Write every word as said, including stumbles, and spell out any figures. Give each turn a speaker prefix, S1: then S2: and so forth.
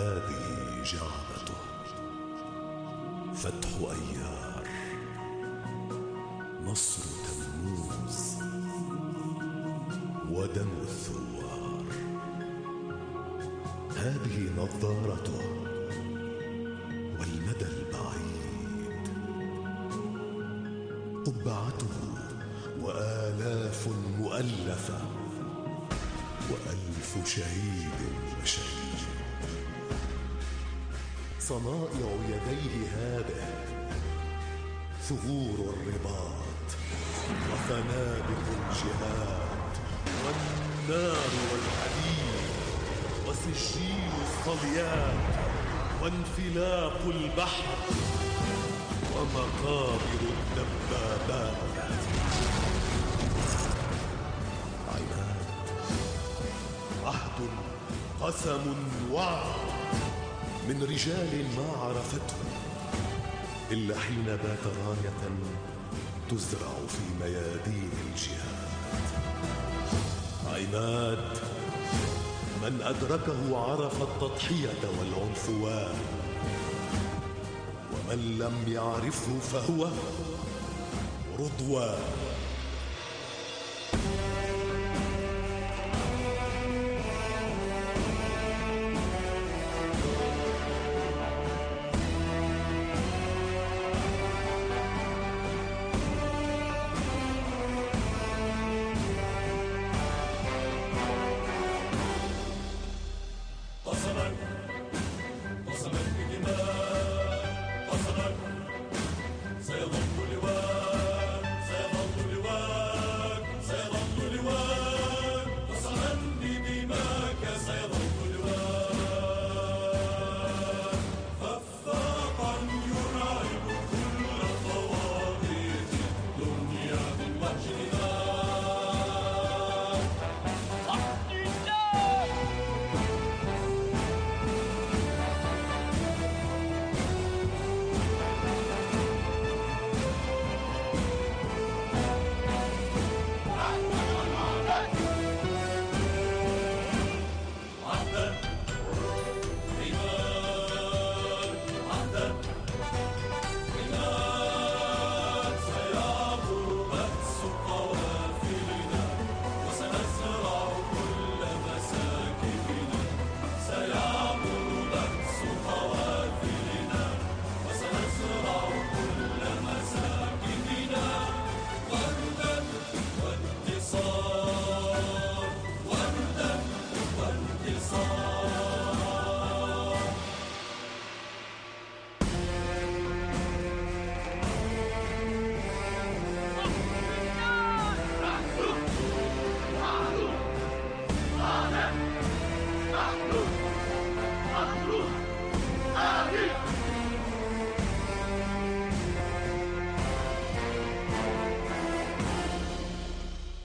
S1: هذه جعبته، فتح أيار، نصر تموز، ودم الثوار. هذه نظارته، والمدى البعيد قبعته، وآلاف مؤلفة، وألف شهيد وشهيد. صنائع يديه هذه، ثغور الرباط، وفنادق الجهاد، والنار والحديد، وسجين الصليات، وانفلاق البحر، ومقابر الدبابات. عماد، عهد، قسم، وعد، من رجال ما عرفته إلا حين بات راية تزرع في ميادين الجهاد. عماد، من أدركه عرف التضحية والعنفوان، ومن لم يعرفه فهو رضوان.